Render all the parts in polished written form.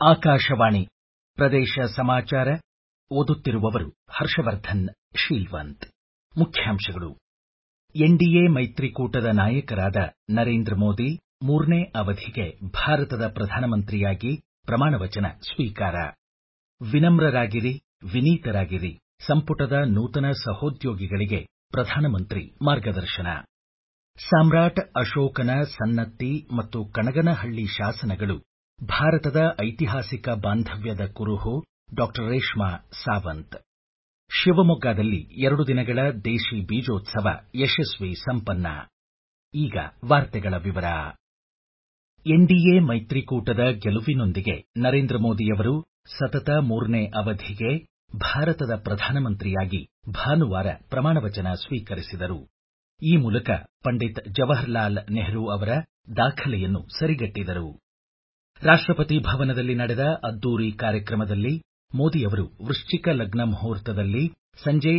ಆಕಾಶವಾಣಿ ಪ್ರದೇಶ ಸಮಾಚಾರ ಓದುತ್ತಿರುವವರು ಹರ್ಷವರ್ಧನ್ ಶೀಲ್ವಂತ್. ಮುಖ್ಯಾಂಶಗಳು. ಎನ್ಡಿಎ ಮೈತ್ರಿಕೂಟದ ನಾಯಕರಾದ ನರೇಂದ್ರ ಮೋದಿ 3ನೇ ಅವಧಿಗೆ ಭಾರತದ ಪ್ರಧಾನಮಂತ್ರಿಯಾಗಿ ಪ್ರಮಾಣವಚನ ಸ್ವೀಕಾರ. ವಿನಮ್ರರಾಗಿರಿ, ವಿನೀತರಾಗಿರಿ, ಸಂಪುಟದ ನೂತನ ಸಹೋದ್ಯೋಗಿಗಳಿಗೆ ಪ್ರಧಾನಮಂತ್ರಿ ಮಾರ್ಗದರ್ಶನ. ಸಾಮ್ರಾಟ್ ಅಶೋಕನ ಸನ್ನತಿ ಮತ್ತು ಕಣಗನಹಳ್ಳಿ ಶಾಸನಗಳು ಭಾರತದ ಐತಿಹಾಸಿಕ ಬಾಂಧವ್ಯದ ಕುರುಹು. ಡಾಕ್ಟರ್ ರೇಷ್ಮಾ ಸಾವಂತ್. ಶಿವಮೊಗ್ಗದಲ್ಲಿ 2 ದಿನಗಳ ದೇಶಿ ಬೀಜೋತ್ಸವ ಯಶಸ್ವಿ ಸಂಪನ್ನ. ಈಗ ವಾರ್ತೆಗಳ ವಿವರ. ಎನ್ಡಿಎ ಮೈತ್ರಿಕೂಟದ ಗೆಲುವಿನೊಂದಿಗೆ ನರೇಂದ್ರ ಮೋದಿಯವರು ಸತತ 3ನೇ ಅವಧಿಗೆ ಭಾರತದ ಪ್ರಧಾನಮಂತ್ರಿಯಾಗಿ ಭಾನುವಾರ ಪ್ರಮಾಣವಚನ ಸ್ವೀಕರಿಸಿದರು. ಈ ಮೂಲಕ ಪಂಡಿತ್ ಜವಾಹರಲಾಲ್ ನೆಹರು ಅವರ ದಾಖಲೆಯನ್ನು ಸರಿಗಟ್ಟಿದರು. ರಾಷ್ಟ್ರಪತಿ ಭವನದಲ್ಲಿ ನಡೆದ ಅದ್ದೂರಿ ಕಾರ್ಯಕ್ರಮದಲ್ಲಿ ಮೋದಿಯವರು ವೃಶ್ಚಿಕ ಲಗ್ನ ಮುಹೂರ್ತದಲ್ಲಿ ಸಂಜೆ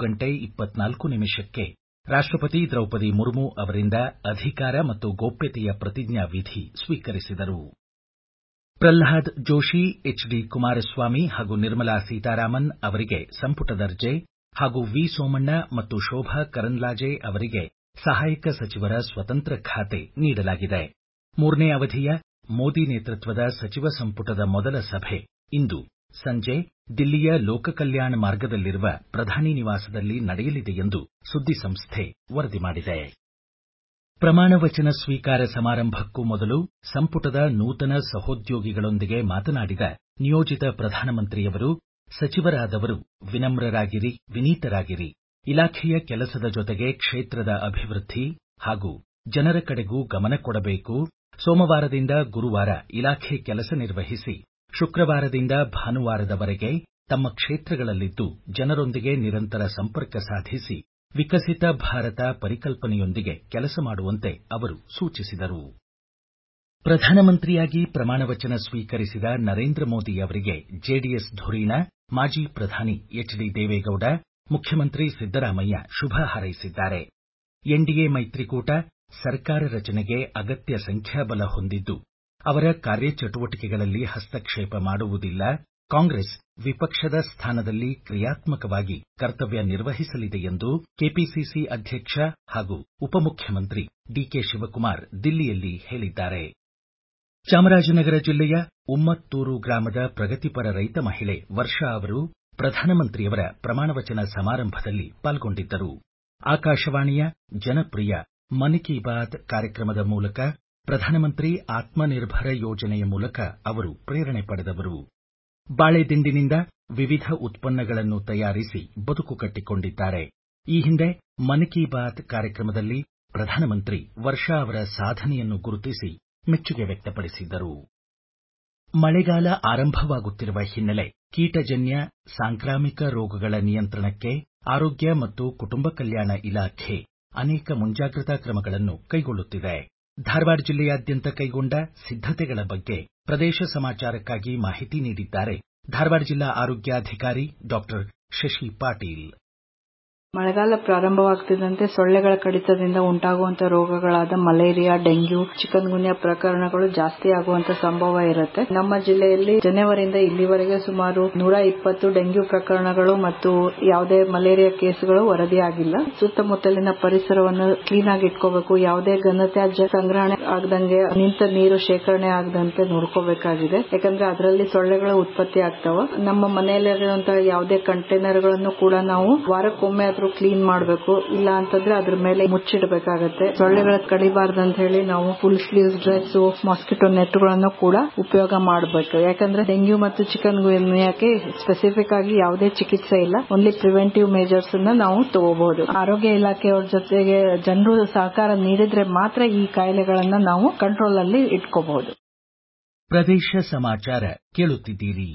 7:24 ರಾಷ್ಟ್ರಪತಿ ದ್ರೌಪದಿ ಮುರ್ಮು ಅವರಿಂದ ಅಧಿಕಾರ ಮತ್ತು ಗೋಪ್ಯತೆಯ ಪ್ರತಿಜ್ಞಾ ವಿಧಿ ಸ್ವೀಕರಿಸಿದರು. ಪ್ರಹ್ಲಾದ್ ಜೋಶಿ, ಎಚ್.ಡಿ. ಕುಮಾರಸ್ವಾಮಿ ಹಾಗೂ ನಿರ್ಮಲಾ ಸೀತಾರಾಮನ್ ಅವರಿಗೆ ಸಂಪುಟ ದರ್ಜೆ ಹಾಗೂ ವಿ. ಸೋಮಣ್ಣ ಮತ್ತು ಶೋಭಾ ಕರಂದ್ಲಾಜೆ ಅವರಿಗೆ ಸಹಾಯಕ ಸಚಿವರ ಸ್ವತಂತ್ರ ಖಾತೆ ನೀಡಲಾಗಿದೆ. 3ನೇ ಅವಧಿಯ ಮೋದಿ ನೇತೃತ್ವದ ಸಚಿವ ಸಂಪುಟದ ಮೊದಲ ಸಭೆ ಇಂದು ಸಂಜೆ ದಿಲ್ಲಿಯ ಲೋಕಕಲ್ಯಾಣ ಮಾರ್ಗದಲ್ಲಿರುವ ಪ್ರಧಾನಿ ನಿವಾಸದಲ್ಲಿ ನಡೆಯಲಿದೆ ಎಂದು ಸುದ್ದಿ ಸಂಸ್ಥೆ ವರದಿ ಮಾಡಿದೆ. ಪ್ರಮಾಣವಚನ ಸ್ವೀಕಾರ ಸಮಾರಂಭಕ್ಕೂ ಮೊದಲು ಸಂಪುಟದ ನೂತನ ಸಹೋದ್ಯೋಗಿಗಳೊಂದಿಗೆ ಮಾತನಾಡಿದ ನಿಯೋಜಿತ ಪ್ರಧಾನಮಂತ್ರಿಯವರು, ಸಚಿವರಾದವರು ವಿನಮ್ರರಾಗಿರಿ, ವಿನೀತರಾಗಿರಿ, ಇಲಾಖೆಯ ಕೆಲಸದ ಜೊತೆಗೆ ಕ್ಷೇತ್ರದ ಅಭಿವೃದ್ಧಿ ಹಾಗೂ ಜನರ ಕಡೆಗೂ ಗಮನ ಕೊಡಬೇಕು. ಸೋಮವಾರದಿಂದ ಗುರುವಾರ ಇಲಾಖೆ ಕೆಲಸ ನಿರ್ವಹಿಸಿ ಶುಕ್ರವಾರದಿಂದ ಭಾನುವಾರದವರೆಗೆ ತಮ್ಮ ಕ್ಷೇತ್ರಗಳಲ್ಲಿದ್ದು ಜನರೊಂದಿಗೆ ನಿರಂತರ ಸಂಪರ್ಕ ಸಾಧಿಸಿ ವಿಕಸಿತ ಭಾರತ ಪರಿಕಲ್ಪನೆಯೊಂದಿಗೆ ಕೆಲಸ ಮಾಡುವಂತೆ ಅವರು ಸೂಚಿಸಿದರು. ಪ್ರಧಾನಮಂತ್ರಿಯಾಗಿ ಪ್ರಮಾಣವಚನ ಸ್ವೀಕರಿಸಿದ ನರೇಂದ್ರ ಮೋದಿ ಅವರಿಗೆ ಜೆಡಿಎಸ್ ಧುರೀಣ ಮಾಜಿ ಪ್ರಧಾನಿ ಎಚ್.ಡಿ. ದೇವೇಗೌಡ, ಮುಖ್ಯಮಂತ್ರಿ ಸಿದ್ದರಾಮಯ್ಯ ಶುಭ ಹಾರೈಸಿದ್ದಾರೆ. ಎನ್ಡಿಎ ಮೈತ್ರಿಕೂಟ ಸರ್ಕಾರ ರಚನೆಗೆ ಅಗತ್ಯ ಸಂಖ್ಯಾಬಲ ಹೊಂದಿದ್ದು ಅವರ ಕಾರ್ಯಚಟುವಟಿಕೆಗಳಲ್ಲಿ ಹಸ್ತಕ್ಷೇಪ ಮಾಡುವುದಿಲ್ಲ. ಕಾಂಗ್ರೆಸ್ ವಿಪಕ್ಷದ ಸ್ಥಾನದಲ್ಲಿ ಕ್ರಿಯಾತ್ಮಕವಾಗಿ ಕರ್ತವ್ಯ ನಿರ್ವಹಿಸಲಿದೆ ಎಂದು ಕೆಪಿಸಿಸಿ ಅಧ್ಯಕ್ಷ ಹಾಗೂ ಉಪಮುಖ್ಯಮಂತ್ರಿ ಡಿಕೆ ಶಿವಕುಮಾರ್ ದಿಲ್ಲಿಯಲ್ಲಿ ಹೇಳಿದ್ದಾರೆ. ಚಾಮರಾಜನಗರ ಜಿಲ್ಲೆಯ ಉಮ್ಮತ್ತೂರು ಗ್ರಾಮದ ಪ್ರಗತಿಪರ ರೈತ ಮಹಿಳೆ ವರ್ಷಾ ಅವರು ಪ್ರಧಾನಮಂತ್ರಿಯವರ ಪ್ರಮಾಣವಚನ ಸಮಾರಂಭದಲ್ಲಿ ಪಾಲ್ಗೊಂಡಿದ್ದರು. ಆಕಾಶವಾಣಿಯ ಜನಪ್ರಿಯ ಮನ್ ಕಿ ಬಾತ್ ಕಾರ್ಯಕ್ರಮದ ಮೂಲಕ ಪ್ರಧಾನಮಂತ್ರಿ ಆತ್ಮನಿರ್ಭರ ಯೋಜನೆಯ ಮೂಲಕ ಅವರು ಪ್ರೇರಣೆ ಪಡೆದವರು. ಬಾಳೆ ದಿಂಡಿನಿಂದ ವಿವಿಧ ಉತ್ಪನ್ನಗಳನ್ನು ತಯಾರಿಸಿ ಬದುಕು ಕಟ್ಟಿಕೊಂಡಿದ್ದಾರೆ. ಈ ಹಿಂದೆ ಮನ್ ಕಿ ಬಾತ್ ಕಾರ್ಯಕ್ರಮದಲ್ಲಿ ಪ್ರಧಾನಮಂತ್ರಿ ವರ್ಷಾ ಅವರ ಸಾಧನೆಯನ್ನು ಗುರುತಿಸಿ ಮೆಚ್ಚುಗೆ ವ್ಯಕ್ತಪಡಿಸಿದ್ದರು. ಮಳೆಗಾಲ ಆರಂಭವಾಗುತ್ತಿರುವ ಹಿನ್ನೆಲೆ ಕೀಟಜನ್ಯ ಸಾಂಕ್ರಾಮಿಕ ರೋಗಗಳ ನಿಯಂತ್ರಣಕ್ಕೆ ಆರೋಗ್ಯ ಮತ್ತು ಕುಟುಂಬ ಕಲ್ಯಾಣ ಇಲಾಖೆ ಅನೇಕ ಮುಂಜಾಗ್ರತಾ ಕ್ರಮಗಳನ್ನು ಕೈಗೊಳ್ಳುತ್ತಿದೆ. ಧಾರವಾಡ ಜಿಲ್ಲೆಯಾದ್ಯಂತ ಕೈಗೊಂಡ ಸಿದ್ಧತೆಗಳ ಬಗ್ಗೆ ಪ್ರದೇಶ ಸಮಾಚಾರಕ್ಕಾಗಿ ಮಾಹಿತಿ ನೀಡಿದ್ದಾರೆ ಧಾರವಾಡ ಜಿಲ್ಲಾ ಆರೋಗ್ಯಾಧಿಕಾರಿ ಡಾಕ್ಟರ್ ಶಶಿ ಪಾಟೀಲ್. ಮಳೆಗಾಲ ಪ್ರಾರಂಭವಾಗುತ್ತಿದ್ದಂತೆ ಸೊಳ್ಳೆಗಳ ಕಡಿತದಿಂದ ಉಂಟಾಗುವಂತಹ ರೋಗಗಳಾದ ಮಲೇರಿಯಾ, ಡೆಂಗ್ಯೂ, ಚಿಕನ್ ಗುನ್ಯಾ ಪ್ರಕರಣಗಳು ಜಾಸ್ತಿ ಆಗುವಂತ ಸಂಭವ ಇರುತ್ತೆ. ನಮ್ಮ ಜಿಲ್ಲೆಯಲ್ಲಿ ಜನವರಿಯಿಂದ ಇಲ್ಲಿವರೆಗೆ ಸುಮಾರು 120 ಡೆಂಗ್ಯೂ ಪ್ರಕರಣಗಳು ಮತ್ತು ಯಾವುದೇ ಮಲೇರಿಯಾ ಕೇಸ್ಗಳು ವರದಿಯಾಗಿಲ್ಲ. ಸುತ್ತಮುತ್ತಲಿನ ಪರಿಸರವನ್ನು ಕ್ಲೀನ್ ಆಗಿ ಇಟ್ಕೋಬೇಕು. ಯಾವುದೇ ಘನತ್ಯಾಜ್ಯ ಸಂಗ್ರಹಣೆ ಆಗದಂಗೆ, ನಿಂತ ನೀರು ಶೇಖರಣೆ ಆಗದಂತೆ ನೋಡ್ಕೋಬೇಕಾಗಿದೆ. ಯಾಕಂದ್ರೆ ಅದರಲ್ಲಿ ಸೊಳ್ಳೆಗಳು ಉತ್ಪತ್ತಿ ಆಗ್ತಾವ. ನಮ್ಮ ಮನೆಯಲ್ಲಿರುವಂತಹ ಯಾವುದೇ ಕಂಟೈನರ್ಗಳನ್ನು ಕೂಡ ನಾವು ವಾರಕ್ಕೊಮ್ಮೆ ಕ್ಲೀನ್ ಮಾಡಬೇಕು. ಇಲ್ಲ ಅಂತಂದ್ರೆ ಅದ್ರ ಮೇಲೆ ಮುಚ್ಚಿಡಬೇಕಾಗತ್ತೆ. ಸೊಳ್ಳೆಗಳ ಕಡಿಬಾರ್ದಂತ ಹೇಳಿ ನಾವು ಫುಲ್ ಸ್ಲೀವ್ಸ್ ಡ್ರೆಸ್, ಮಾಸ್ಕಿಟೋ ನೆಟ್ ಗಳನ್ನು ಕೂಡ ಉಪಯೋಗ ಮಾಡಬೇಕು. ಯಾಕಂದ್ರೆ ಡೆಂಗ್ಯೂ ಮತ್ತು ಚಿಕನ್ ಗುನ್ಯಾಕ್ಕೆ ಸ್ಪೆಸಿಫಿಕ್ ಆಗಿ ಯಾವುದೇ ಚಿಕಿತ್ಸೆ ಇಲ್ಲ. ಓನ್ಲಿ ಪ್ರಿವೆಂಟಿವ್ ಮೆಜರ್ಸ್ ಅನ್ನ ನಾವು ತಗೋಬಹುದು. ಆರೋಗ್ಯ ಇಲಾಖೆಯವರ ಜೊತೆಗೆ ಜನರು ಸಹಕಾರ ನೀಡಿದ್ರೆ ಮಾತ್ರ ಈ ಕಾಯಿಲೆಗಳನ್ನ ನಾವು ಕಂಟ್ರೋಲ್ ಅಲ್ಲಿ ಇಟ್ಕೋಬಹುದು. ಪ್ರದೇಶ ಸಮಾಚಾರ ಕೇಳುತ್ತಿದ್ದೀರಿ.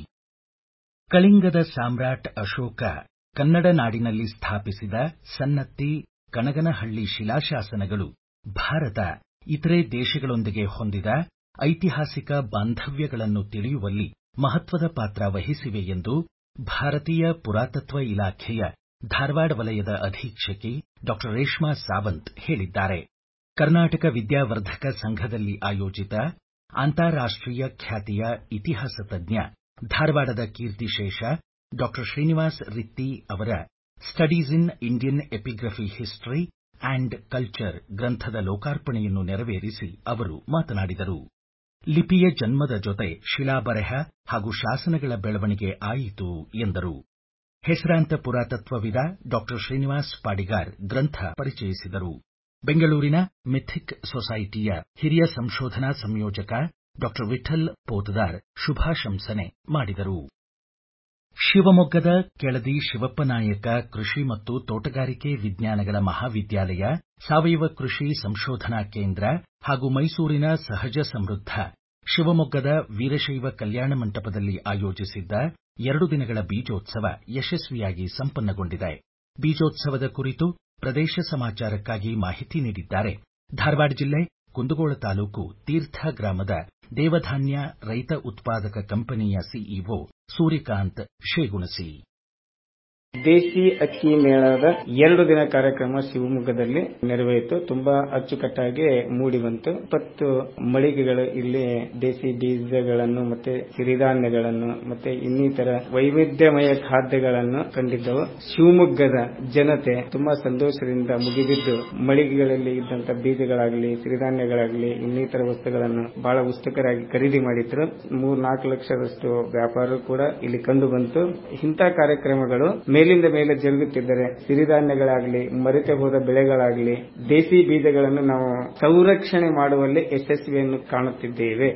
ಕಳಿಂಗದ ಸಾಮ್ರಾಟ್ ಅಶೋಕ ಕನ್ನಡ ನಾಡಿನಲ್ಲಿ ಸ್ಥಾಪಿಸಿದ ಸನ್ನತಿ ಕಣಗನಹಳ್ಳಿ ಶಿಲಾಶಾಸನಗಳು ಭಾರತ ಇತರೆ ದೇಶಗಳೊಂದಿಗೆ ಹೊಂದಿದ ಐತಿಹಾಸಿಕ ಬಾಂಧವ್ಯಗಳನ್ನು ತಿಳಿಯುವಲ್ಲಿ ಮಹತ್ವದ ಪಾತ್ರ ವಹಿಸಿವೆ ಎಂದು ಭಾರತೀಯ ಪುರಾತತ್ವ ಇಲಾಖೆಯ ಧಾರವಾಡ ವಲಯದ ಅಧೀಕ್ಷಕಿ ಡಾಕ್ಟರ್ ರೇಷ್ಮಾ ಸಾವಂತ್ ಹೇಳಿದ್ದಾರೆ. ಕರ್ನಾಟಕ ವಿದ್ಯಾವರ್ಧಕ ಸಂಘದಲ್ಲಿ ಆಯೋಜಿತ ಅಂತಾರಾಷ್ಟ್ರೀಯ ಖ್ಯಾತಿಯ ಇತಿಹಾಸ ತಜ್ಞ ಧಾರವಾಡದ ಕೀರ್ತಿಶೇಷ ಡಾಕ್ಟರ್ ಶ್ರೀನಿವಾಸ್ ರಿತ್ತಿ ಅವರ studies in Indian epigraphy history and culture ಗ್ರಂಥದ ಲೋಕಾರ್ಪಣೆಯನ್ನು ನೆರವೇರಿಸಿ ಅವರು ಮಾತನಾಡಿದರು. ಲಿಪಿಯ ಜನ್ಮದ ಜೊತೆ ಶಿಲಾಬರೆಹ ಹಾಗೂ ಶಾಸನಗಳ ಬೆಳವಣಿಗೆ ಆಯಿತು ಎಂದರು. ಹೆಸರಾಂತ ಪುರಾತತ್ವವಿದ ಡಾಕ್ಟರ್ ಶ್ರೀನಿವಾಸ್ ಪಾಡಿಗಾರ್ ಗ್ರಂಥ ಪರಿಚಯಿಸಿದರು. ಬೆಂಗಳೂರಿನ ಮಿಥಿಕ್ ಸೊಸೈಟಿಯ ಹಿರಿಯ ಸಂಶೋಧನಾ ಸಂಯೋಜಕ ಡಾಕ್ಟರ್ ವಿಠಲ್ ಪೋತದಾರ್ ಶುಭಾಶಂಸನೆ ಮಾಡಿದರು. ಶಿವಮೊಗ್ಗದ ಕೆಳದಿ ಶಿವಪ್ಪನಾಯಕ ಕೃಷಿ ಮತ್ತು ತೋಟಗಾರಿಕೆ ವಿಜ್ಞಾನಗಳ ಮಹಾವಿದ್ಯಾಲಯ, ಸಾವಯವ ಕೃಷಿ ಸಂಶೋಧನಾ ಕೇಂದ್ರ ಹಾಗೂ ಮೈಸೂರಿನ ಸಹಜ ಸಮೃದ್ಧ ಶಿವಮೊಗ್ಗದ ವೀರಶೈವ ಕಲ್ಯಾಣ ಮಂಟಪದಲ್ಲಿ ಆಯೋಜಿಸಿದ್ದ 2 ದಿನಗಳ ಬೀಜೋತ್ಸವ ಯಶಸ್ವಿಯಾಗಿ ಸಂಪನ್ನಗೊಂಡಿದೆ. ಬೀಜೋತ್ಸವದ ಕುರಿತು ಪ್ರದೇಶ ಸಮಾಚಾರಕ್ಕಾಗಿ ಮಾಹಿತಿ ನೀಡಿದ್ದಾರೆ ಧಾರವಾಡ ಜಿಲ್ಲೆ ಕುಂದಗೋಳ ತಾಲೂಕು ತೀರ್ಥ ಗ್ರಾಮದ ದೇವಧಾನ್ಯ ರೈತ ಉತ್ಪಾದಕ ಕಂಪನಿಯ ಸಿಇಒ ಸೂರ್ಯಕಾಂತ್ ಶೇಗುಣಸಿ. ದೇಸಿ ಅಕ್ಕಿ ಮೇಳದ 2 ದಿನ ಕಾರ್ಯಕ್ರಮ ಶಿವಮೊಗ್ಗದಲ್ಲಿ ನೆರವೇರಿತು. ತುಂಬಾ ಅಚ್ಚುಕಟ್ಟಾಗಿ ಮೂಡಿ ಬಂತು. 20 ಮಳಿಗೆಗಳು ಇಲ್ಲಿ ದೇಸಿ ಬೀಜಗಳನ್ನು ಮತ್ತೆ ಸಿರಿಧಾನ್ಯಗಳನ್ನು ಮತ್ತೆ ಇನ್ನಿತರ ವೈವಿಧ್ಯಮಯ ಖಾದ್ಯಗಳನ್ನು ಕಂಡಿದ್ದವು. ಶಿವಮೊಗ್ಗದ ಜನತೆ ತುಂಬಾ ಸಂತೋಷದಿಂದ ಮುಗಿಬಿದ್ದು ಮಳಿಗೆಗಳಲ್ಲಿ ಇದ್ದಂತ ಬೀಜಗಳಾಗಲಿ ಸಿರಿಧಾನ್ಯಗಳಾಗಲಿ ಇನ್ನಿತರ ವಸ್ತುಗಳನ್ನು ಬಹಳ ಉತ್ಸುಕರಾಗಿ ಖರೀದಿ ಮಾಡಿದ್ರು. 3-4 ಲಕ್ಷದಷ್ಟು ವ್ಯಾಪಾರ ಕೂಡ ಇಲ್ಲಿ ಕಂಡು ಬಂತು. ಇಂಥ ಕಾರ್ಯಕ್ರಮಗಳು ಮೇಲಿಂದ ಮೇಲೆ ಜರುಗುತ್ತಿದ್ದರೆ ಸಿರಿಧಾನ್ಯಗಳಾಗಲಿ ಮರೆತು ಹೋದ ಬೆಳೆಗಳಾಗಲಿ ದೇಸಿ ಬೀಜಗಳನ್ನು ನಾವು ಸಂರಕ್ಷಣೆ ಮಾಡುವಲ್ಲಿ ಯಶಸ್ವಿಯನ್ನು ಕಾಣುತ್ತಿದ್ದೇವೆ.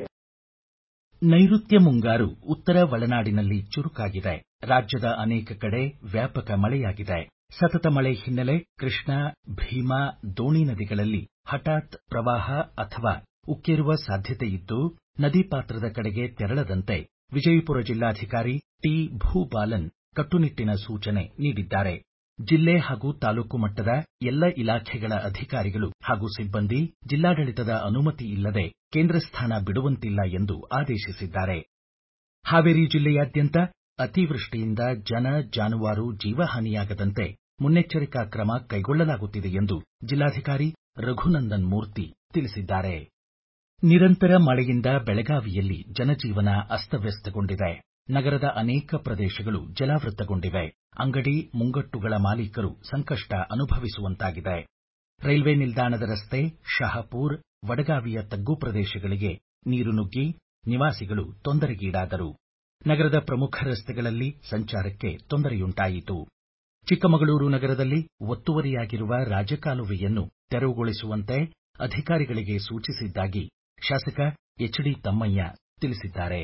ನೈಋತ್ಯ ಮುಂಗಾರು ಉತ್ತರ ಒಳನಾಡಿನಲ್ಲಿ ಚುರುಕಾಗಿದೆ. ರಾಜ್ಯದ ಅನೇಕ ಕಡೆ ವ್ಯಾಪಕ ಮಳೆಯಾಗಿದೆ. ಸತತ ಮಳೆ ಹಿನ್ನೆಲೆ ಕೃಷ್ಣಾ, ಭೀಮಾ, ದೋಣಿ ನದಿಗಳಲ್ಲಿ ಹಠಾತ್ ಪ್ರವಾಹ ಅಥವಾ ಉಕ್ಕೇರುವ ಸಾಧ್ಯತೆಯಿದ್ದು ನದಿ ಪಾತ್ರದ ಕಡೆಗೆ ತೆರಳದಂತೆ ವಿಜಯಪುರ ಜಿಲ್ಲಾಧಿಕಾರಿ ಟಿ. ಭೂಬಾಲನ್ ಕಟ್ಟುನಿಟ್ಟಿನ ಸೂಚನೆ ನೀಡಿದ್ದಾರೆ. ಜಿಲ್ಲೆ ಹಾಗೂ ತಾಲೂಕು ಮಟ್ಟದ ಎಲ್ಲ ಇಲಾಖೆಗಳ ಅಧಿಕಾರಿಗಳು ಹಾಗೂ ಸಿಬ್ಬಂದಿ ಜಿಲ್ಲಾಡಳಿತದ ಅನುಮತಿ ಇಲ್ಲದೆ ಕೇಂದ್ರ ಸ್ಥಾನ ಬಿಡುವಂತಿಲ್ಲ ಎಂದು ಆದೇಶಿಸಿದ್ದಾರೆ. ಹಾವೇರಿ ಜಿಲ್ಲೆಯಾದ್ಯಂತ ಅತಿವೃಷ್ಟಿಯಿಂದ ಜನ ಜಾನುವಾರು ಜೀವಹಾನಿಯಾಗದಂತೆ ಮುನ್ನೆಚ್ಚರಿಕಾ ಕ್ರಮ ಕೈಗೊಳ್ಳಲಾಗುತ್ತಿದೆ ಎಂದು ಜಿಲ್ಲಾಧಿಕಾರಿ ರಘುನಂದನ್ ಮೂರ್ತಿ ತಿಳಿಸಿದ್ದಾರೆ. ನಿರಂತರ ಮಳೆಯಿಂದ ಬೆಳಗಾವಿಯಲ್ಲಿ ಜನಜೀವನ ಅಸ್ತವ್ಯಸ್ತಗೊಂಡಿದೆ. ನಗರದ ಅನೇಕ ಪ್ರದೇಶಗಳು ಜಲಾವೃತಗೊಂಡಿವೆ. ಅಂಗಡಿ ಮುಂಗಟ್ಟುಗಳ ಮಾಲೀಕರು ಸಂಕಷ್ಟ ಅನುಭವಿಸುವಂತಾಗಿದೆ. ರೈಲ್ವೆ ನಿಲ್ದಾಣದ ರಸ್ತೆ, ಶಹಾಪುರ್, ವಡಗಾವಿಯ ತಗ್ಗು ಪ್ರದೇಶಗಳಿಗೆ ನೀರು ನುಗ್ಗಿ ನಿವಾಸಿಗಳು ತೊಂದರೆಗೀಡಾದರು. ನಗರದ ಪ್ರಮುಖ ರಸ್ತೆಗಳಲ್ಲಿ ಸಂಚಾರಕ್ಕೆ ತೊಂದರೆಯುಂಟಾಯಿತು. ಚಿಕ್ಕಮಗಳೂರು ನಗರದಲ್ಲಿ ಒತ್ತುವರಿಯಾಗಿರುವ ರಾಜಕಾಲುವೆಯನ್ನು ತೆರವುಗೊಳಿಸುವಂತೆ ಅಧಿಕಾರಿಗಳಿಗೆ ಸೂಚಿಸಿದ್ದಾಗಿ ಶಾಸಕ ಎಚ್. ಡಿ. ತಮ್ಮಯ್ಯ ತಿಳಿಸಿದ್ದಾರೆ.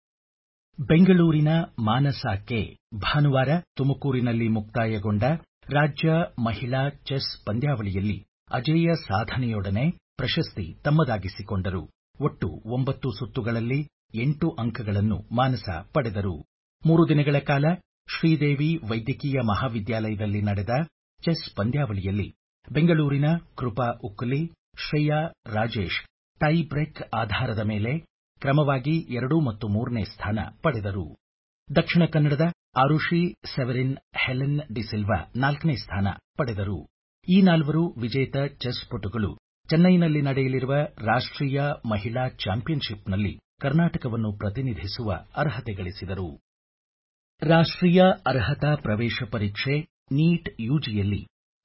ಬೆಂಗಳೂರಿನ ಮಾನಸಾಕ್ಕೆ ಭಾನುವಾರ ತುಮಕೂರಿನಲ್ಲಿ ಮುಕ್ತಾಯಗೊಂಡ ರಾಜ್ಯ ಮಹಿಳಾ ಚೆಸ್ ಪಂದ್ಯಾವಳಿಯಲ್ಲಿ ಅಜೇಯ ಸಾಧನೆಯೊಡನೆ ಪ್ರಶಸ್ತಿ ತಮ್ಮದಾಗಿಸಿಕೊಂಡರು. ಒಟ್ಟು 9 ಸುತ್ತುಗಳಲ್ಲಿ 8 ಅಂಕಗಳನ್ನು ಮಾನಸ ಪಡೆದರು. 3 ದಿನಗಳ ಕಾಲ ಶ್ರೀದೇವಿ ವೈದ್ಯಕೀಯ ಮಹಾವಿದ್ಯಾಲಯದಲ್ಲಿ ನಡೆದ ಚೆಸ್ ಪಂದ್ಯಾವಳಿಯಲ್ಲಿ ಬೆಂಗಳೂರಿನ ಕೃಪಾ ಉಕ್ಕಲಿ, ಶ್ರೇಯಾ ರಾಜೇಶ್ ಟೈ ಬ್ರೇಕ್ ಆಧಾರದ ಮೇಲೆ ಕ್ರಮವಾಗಿ 2 ಮತ್ತು 3ನೇ ಸ್ಥಾನ ಪಡೆದರು. ದಕ್ಷಿಣ ಕನ್ನಡದ ಆರುಷಿ ಸೆವೆರಿನ್ ಹೆಲೆನ್ ಡಿಸಿಲ್ವಾ 4ನೇ ಸ್ಥಾನ ಪಡೆದರು. ಈ 4 ವಿಜೇತ ಚೆಸ್ ಪಟುಗಳು ಚೆನ್ನೈನಲ್ಲಿ ನಡೆಯಲಿರುವ ರಾಷ್ಟ್ರೀಯ ಮಹಿಳಾ ಚಾಂಪಿಯನ್ಶಿಪ್ನಲ್ಲಿ ಕರ್ನಾಟಕವನ್ನು ಪ್ರತಿನಿಧಿಸುವ ಅರ್ಹತೆ ಗಳಿಸಿದರು. ರಾಷ್ಟ್ರೀಯ ಅರ್ಹತಾ ಪ್ರವೇಶ ಪರೀಕ್ಷೆ ನೀಟ್ ಯುಜಿಯಲ್ಲಿ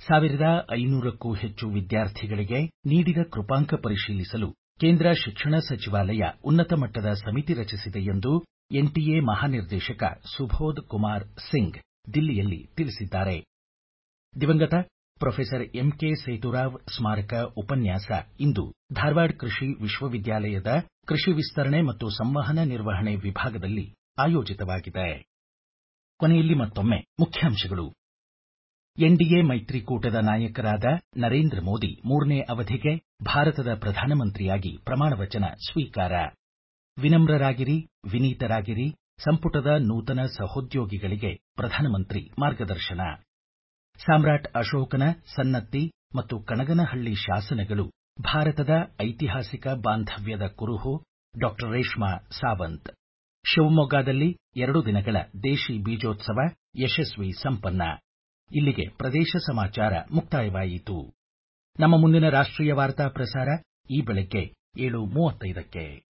1500ಕ್ಕೂ ಹೆಚ್ಚು ವಿದ್ಯಾರ್ಥಿಗಳಿಗೆ ನೀಡಿದ ಕೃಪಾಂಕ ಪರಿಶೀಲಿಸಲು ಕೇಂದ್ರ ಶಿಕ್ಷಣ ಸಚಿವಾಲಯ ಉನ್ನತ ಮಟ್ಟದ ಸಮಿತಿ ರಚಿಸಿದೆ ಎಂದು ಎನ್ಟಿಎ ಮಹಾನಿರ್ದೇಶಕ ಸುಬೋಧ್ ಕುಮಾರ್ ಸಿಂಗ್ ದಿಲ್ಲಿಯಲ್ಲಿ ತಿಳಿಸಿದ್ದಾರೆ. ದಿವಂಗತ ಪ್ರೊಫೆಸರ್ ಎಂಕೆ ಸೇತುರಾವ್ ಸ್ಮಾರಕ ಉಪನ್ಯಾಸ ಇಂದು ಧಾರವಾಡ ಕೃಷಿ ವಿಶ್ವವಿದ್ಯಾಲಯದ ಕೃಷಿ ವಿಸ್ತರಣೆ ಮತ್ತು ಸಂವಹನ ನಿರ್ವಹಣೆ ವಿಭಾಗದಲ್ಲಿ ಆಯೋಜಿತವಾಗಿದೆ. ಕೊನೆಯಲ್ಲಿ ಮತ್ತೊಮ್ಮೆ ಮುಖ್ಯಾಂಶಗಳು. ಎನ್ಡಿಎ ಮೈತ್ರಿಕೂಟದ ನಾಯಕರಾದ ನರೇಂದ್ರ ಮೋದಿ 3ನೇ ಅವಧಿಗೆ ಭಾರತದ ಪ್ರಧಾನಮಂತ್ರಿಯಾಗಿ ಪ್ರಮಾಣವಚನ ಸ್ವೀಕಾರ. ವಿನಮ್ರರಾಗಿರಿ, ವಿನೀತರಾಗಿರಿ, ಸಂಪುಟದ ನೂತನ ಸಹೋದ್ಯೋಗಿಗಳಿಗೆ ಪ್ರಧಾನಮಂತ್ರಿ ಮಾರ್ಗದರ್ಶನ. ಸಾಮ್ರಾಟ್ ಅಶೋಕನ ಸನ್ನತಿ ಮತ್ತು ಕಣಗನಹಳ್ಳಿ ಶಾಸನಗಳು ಭಾರತದ ಐತಿಹಾಸಿಕ ಬಾಂಧವ್ಯದ ಕುರುಹು. ಡಾಕ್ಟರ್ ರೇಷ್ಮಾ ಸಾವಂತ್. ಶಿವಮೊಗ್ಗದಲ್ಲಿ 2 ದಿನಗಳ ದೇಶಿ ಬೀಜೋತ್ಸವ ಯಶಸ್ವಿ ಸಂಪನ್ನ. ಇಲ್ಲಿಗೆ ಪ್ರದೇಶ ಸಮಾಚಾರ ಮುಕ್ತಾಯವಾಯಿತು. ನಮ್ಮ ಮುಂದಿನ ರಾಷ್ಟ್ರೀಯ ವಾರ್ತಾ ಪ್ರಸಾರ ಈ ಬೆಳಗ್ಗೆ 7:35ಕ್ಕೆ.